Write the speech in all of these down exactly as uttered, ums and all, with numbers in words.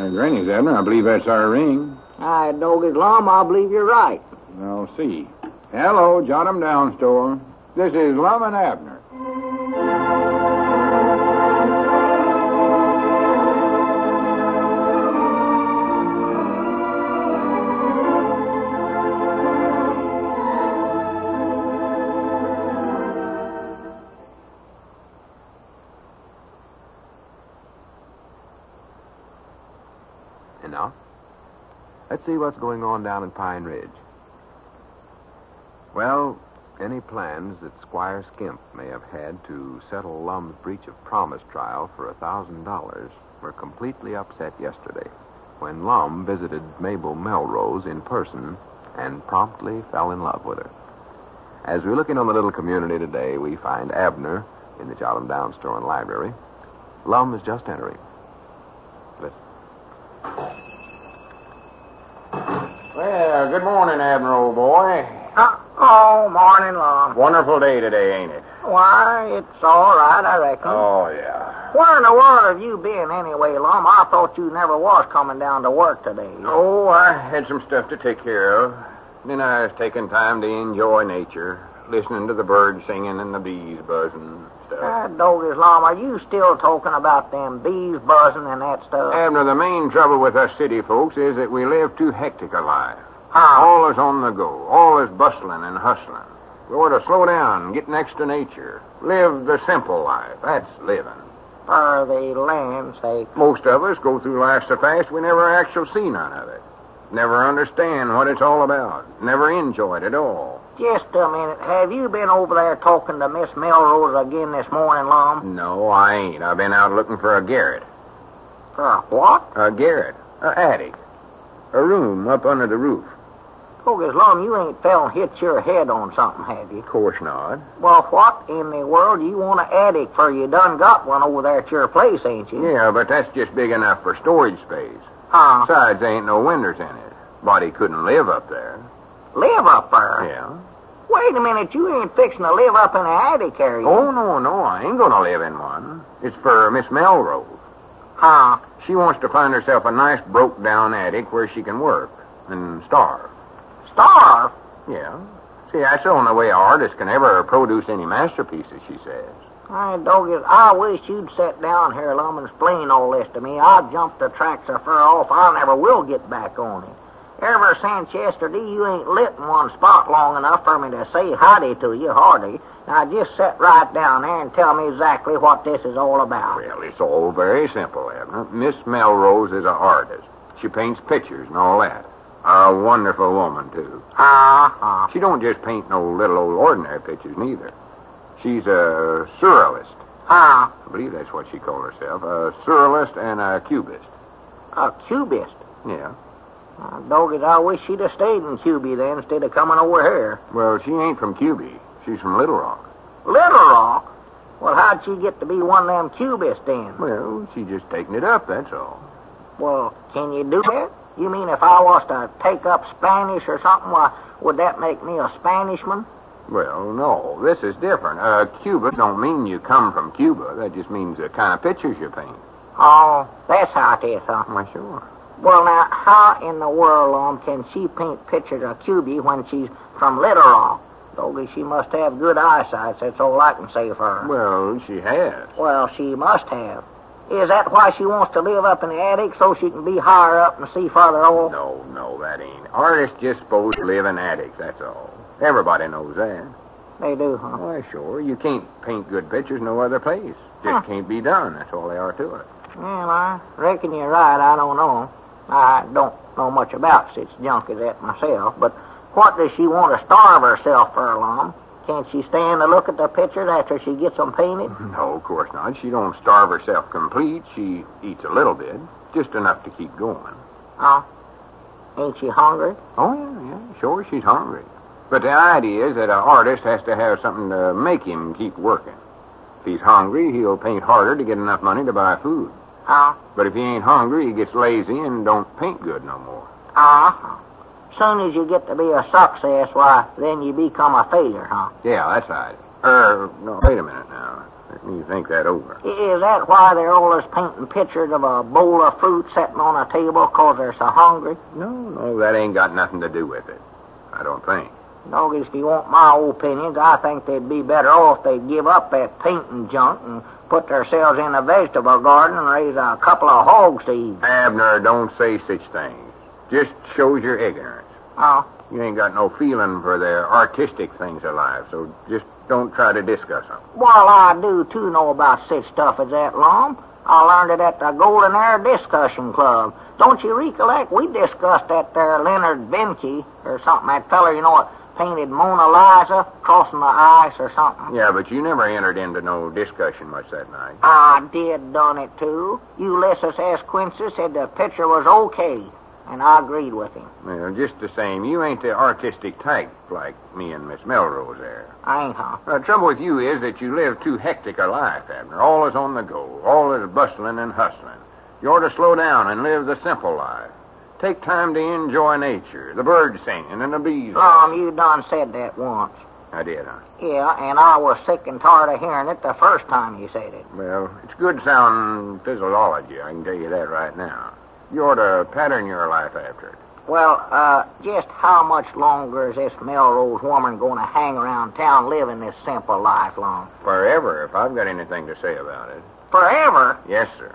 Uh, Granny's, Abner. I believe that's our ring. I dog his Lum, I believe you're right. I'll see. Hello, Jot 'em Down store. This is Lum and Abner. And now, let's see what's going on down in Pine Ridge. Well, any plans that Squire Skimp may have had to settle Lum's breach of promise trial for a thousand dollars were completely upset yesterday when Lum visited Mabel Melrose in person and promptly fell in love with her. As we look in on the little community today, we find Abner in the Jot 'em Down store and library. Lum is just entering. Listen. Well, good morning, Abner, old boy. Uh, oh, morning, Lum. Wonderful day today, ain't it? Why, it's all right, I reckon. Oh, yeah. Where in the world have you been anyway, Lum? I thought you never was coming down to work today. Oh, I had some stuff to take care of. Then I was taking time to enjoy nature, listening to the birds singing and the bees buzzing and stuff. Uh, dog his Lum, are you still talking about them bees buzzing and that stuff? Abner, the main trouble with us city folks is that we live too hectic a life. Huh? Always on the go, always bustling and hustling. We ought to slow down, get next to nature, live the simple life. That's living. For the land's sake. Most of us go through life so fast we never actually see none of it. Never understand what it's all about. Never enjoy it at all. Just a minute. Have you been over there talking to Miss Melrose again this morning, Lum? No, I ain't. I've been out looking for a garret. For a what? A garret. A attic. A room up under the roof. Dog his Lum, you ain't fell and hit your head on something, have you? Of course not. Well, what in the world do you want an attic for? You done got one over there at your place, ain't you? Yeah, but that's just big enough for storage space. Huh? Besides, there ain't no windows in it. Body couldn't live up there. Live up there? Yeah. Wait a minute, you ain't fixing to live up in an attic, are you? Oh, no, no, I ain't gonna live in one. It's for Miss Melrose. Huh? She wants to find herself a nice broke-down attic where she can work and starve. Starve? Yeah. See, that's the only way an artist can ever produce any masterpieces, she says. Hey, dog it, I wish you'd sit down here, Lum, and explain all this to me. I jumped the tracks so far off, I never will get back on it. Ever since yesterday, you ain't lit in one spot long enough for me to say howdy to you, hardy. Now, just sit right down there and tell me exactly what this is all about. Well, it's all very simple, Abner. Miss Melrose is an artist. She paints pictures and all that. A wonderful woman, too. Uh-huh. She don't just paint no little old ordinary pictures, neither. She's a surrealist. Huh? I believe that's what she called herself. A surrealist and a cubist. A cubist? Yeah. Uh, dog it, I wish she'd have stayed in Cuby then instead of coming over here. Well, she ain't from Cuby. She's from Little Rock. Little Rock? Well, how'd she get to be one of them cubists then? Well, she just taking it up, that's all. Well, can you do that? You mean if I was to take up Spanish or something, why, would that make me a Spanishman? Well, no, this is different. Uh, Cuba don't mean you come from Cuba. That just means the kind of pictures you paint. Oh, that's how it is, huh? Why, sure. Well, now, how in the world, um, can she paint pictures of Cuby when she's from Little Rock? Doggy, she must have good eyesight. That's all I can say for her. Well, she has. Well, she must have. Is that why she wants to live up in the attic, so she can be higher up and see farther off? No, no, that ain't. Artists just supposed to live in attics, that's all. Everybody knows that. They do, huh? Why, sure. You can't paint good pictures no other place. Just Huh. can't be done. That's all they are to it. Well, I reckon you're right. I don't know. I don't know much about such junk as that myself, but what does she want to starve herself for, Lum? Can't she stand to look at the pictures after she gets them painted? No, of course not. She don't starve herself complete. She eats a little bit, just enough to keep going. Oh? Ain't she hungry? Oh, yeah, yeah, sure, she's hungry. But the idea is that an artist has to have something to make him keep working. If he's hungry, he'll paint harder to get enough money to buy food. Oh? But if he ain't hungry, he gets lazy and don't paint good no more. Uh-huh. Soon as you get to be a success, why, then you become a failure, huh? Yeah, that's right. Er, no, wait a minute now. You think that over. Is that why they're always painting pictures of a bowl of fruit sitting on a table because they're so hungry? No, no, that ain't got nothing to do with it. I don't think. Doggies, if you want my opinions, I think they'd be better off if they'd give up that painting junk and put themselves in a vegetable garden and raise a couple of hogs to eat. Abner, don't say such things. Just shows your ignorance. Oh? You ain't got no feeling for the artistic things of life, so just don't try to discuss them. Well, I do, too, know about such stuff as that, Lum. I learned it at the Golden Air Discussion Club. Don't you recollect? We discussed that there Leonard Vinci or something. That feller, you know what, painted Mona Lisa crossing the ice or something. Yeah, but you never entered into no discussion much that night. I did done it, too. Ulysses S. Quincy said the picture was okay, and I agreed with him. Well, just the same, you ain't the artistic type like me and Miss Melrose there. I ain't, huh? The trouble with you is that you live too hectic a life, Abner. Always on the go, always bustling and hustling. You ought to slow down and live the simple life. Take time to enjoy nature, the birds singing and the bees. Lum, you done said that once. I did, huh? Yeah, and I was sick and tired of hearing it the first time you said it. Well, it's good sound physiology, I can tell you that right now. You ought to pattern your life after it. Well, uh, just how much longer is this Melrose woman going to hang around town living this simple life, Lum? Forever, if I've got anything to say about it. Forever? Yes, sir.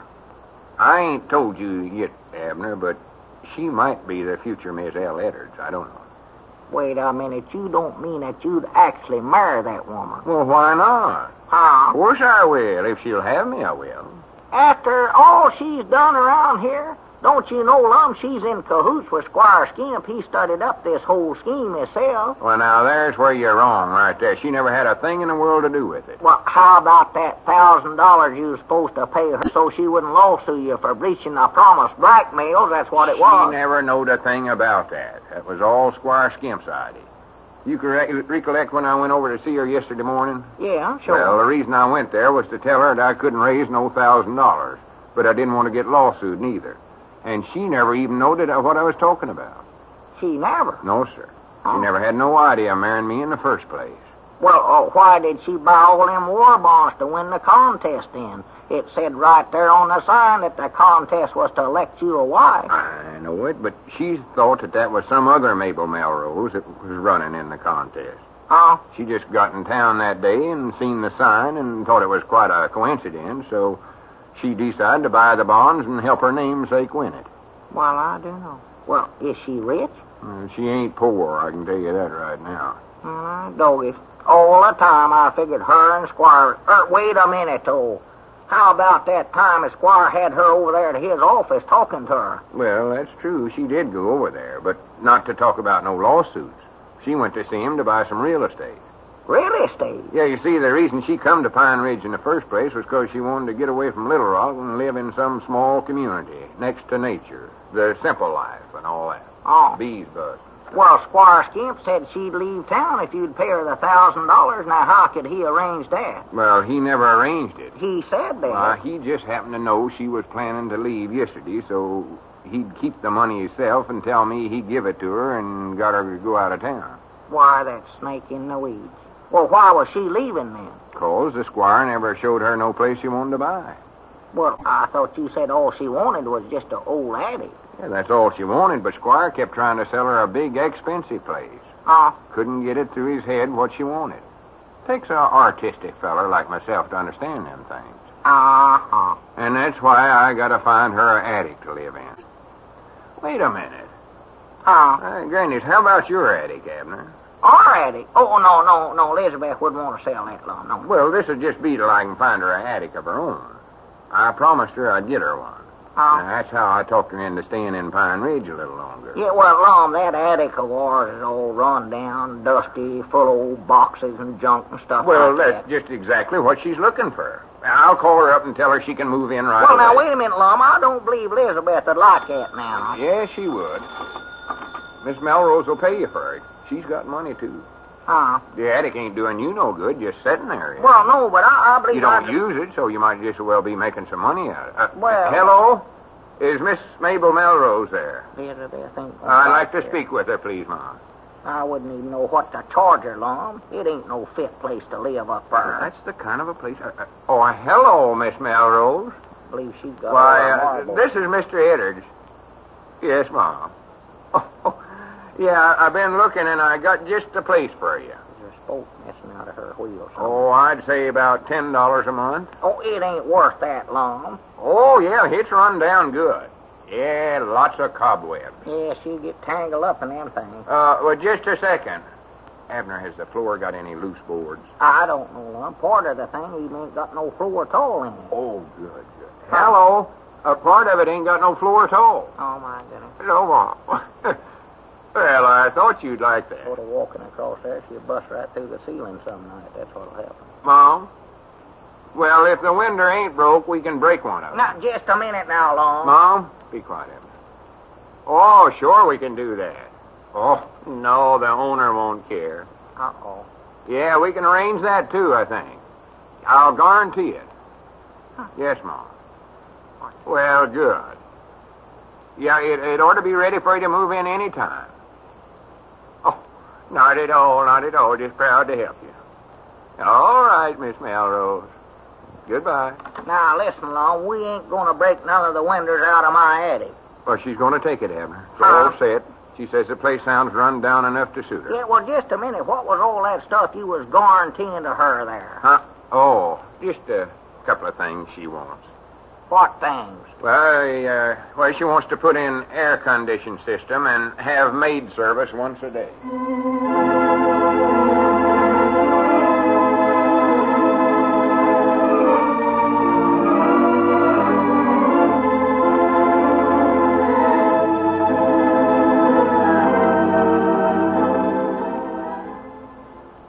I ain't told you yet, Abner, but she might be the future Miss L. Edwards. I don't know. Wait a minute. You don't mean that you'd actually marry that woman? Well, why not? Huh? Of course I will. If she'll have me, I will. After all she's done around here, don't you know, Lum, she's in cahoots with Squire Skimp. He studied up this whole scheme himself. Well, now, there's where you're wrong right there. She never had a thing in the world to do with it. Well, how about that thousand dollars you was supposed to pay her so she wouldn't lawsuit you for breaching the promise? Blackmail, that's what it was. She never knowed a thing about that. That was all Squire Skimp's idea. You correct, recollect when I went over to see her yesterday morning? Yeah, sure. Well, the reason I went there was to tell her that I couldn't raise no thousand dollars, but I didn't want to get lawsuit neither. And she never even noted what I was talking about. She never? No, sir. Oh. She never had no idea of marrying me in the first place. Well, uh, why did she buy all them war bonds to win the contest in? It said right there on the sign that the contest was to elect you a wife. I know it, but she thought that that was some other Mabel Melrose that was running in the contest. Oh? She just got in town that day and seen the sign and thought it was quite a coincidence, so she decided to buy the bonds and help her namesake win it. Well, I do know. Well, is she rich? Uh, she ain't poor, I can tell you that right now. Uh, doggies. All the time I figured her and Squire... Er, wait a minute, though. How about that time that Squire had her over there at his office talking to her? Well, that's true. She did go over there, but not to talk about no lawsuits. She went to see him to buy some real estate. Real estate? Yeah, you see, the reason she come to Pine Ridge in the first place was because she wanted to get away from Little Rock and live in some small community next to nature. The simple life and all that. Oh. Bees buzzing. Well, Squire Skimp said she'd leave town if you'd pay her the thousand dollars. Now, how could he arrange that? Well, he never arranged it. He said that. Uh, he just happened to know she was planning to leave yesterday, so he'd keep the money himself and tell me he'd give it to her and got her to go out of town. Why, that snake in the weeds. Well, why was she leaving then? Because the squire never showed her no place she wanted to buy. Well, I thought you said all she wanted was just an old attic. Yeah, that's all she wanted, but Squire kept trying to sell her a big, expensive place. Oh. Couldn't get it through his head what she wanted. Takes an artistic feller like myself to understand them things. Uh-huh. And that's why I gotta find her an attic to live in. Wait a minute. Huh? Uh, Grannies, how about your attic, Abner? Our attic? Oh, no, no, no. Elizabeth wouldn't want to sell that long, no. Well, this'll just be till I can find her an attic of her own. I promised her I'd get her one. Oh. Now, that's how I talked her into staying in Pine Ridge a little longer. Yeah, well, Lum, that attic of ours is all run down, dusty, full of old boxes and junk and stuff Well, like that's that. just exactly what she's looking for. I'll call her up and tell her she can move in right well, away. now, wait a minute, Lum. I don't believe Elizabeth would like that now. Yes, she would. Miss Melrose will pay you for it. She's got money, too. Huh? The attic ain't doing you no good, just sitting there. Well, no, but I, I believe... You don't I... use it, so you might just as well be making some money out of it. Uh, Well- hello? Is Miss Mabel Melrose there? Elizabeth ain't gonna I'd like to that. speak with her, please, Mom. I wouldn't even know what to charge her, Lum. It ain't no fit place to live up there. That's the kind of a place. Uh, uh, oh, hello, Miss Melrose. I believe she's got Why, a uh, marble. this is Mister Edwards. Yes, Mom. Oh, oh, yeah, I've been looking, and I got just the place for you. There's a spoke missing out of her wheel. Oh, I'd say about ten dollars a month. Oh, it ain't worth that, Lum. Oh, yeah, it's run down good. Yeah, lots of cobwebs. Yeah, she'll get tangled up in them things. Uh, well, just a second. Abner, has the floor got any loose boards? I don't know, Lum. Part of the thing even ain't got no floor at all in it. Oh, good, good. Hello. A part of it ain't got no floor at all. Oh, my goodness. No, Mom. Well, I thought you'd like that. Sort of walking across there, she'll bust right through the ceiling some night. That's what'll happen. Mom? Well, if the window ain't broke, we can break one of them. Now, just a minute now, Lum. Mom? Be quiet, Abner. Oh, sure we can do that. Oh, no, the owner won't care. Uh-oh. Yeah, we can arrange that, too, I think. I'll guarantee it. Huh. Yes, Mom. Well, good. Yeah, it, it ought to be ready for you to move in any time. Oh, not at all, not at all. Just proud to help you. All right, Miss Melrose. Goodbye. Now, listen, Lum, we ain't going to break none of the windows out of my attic. Well, she's going to take it, Abner. It's Huh? all set. She says the place sounds run down enough to suit her. Yeah, well, just a minute. What was all that stuff you was guaranteeing to her there? Huh? Oh, just a couple of things she wants. What things? Well, uh, well, she wants to put in air condition system and have maid service once a day.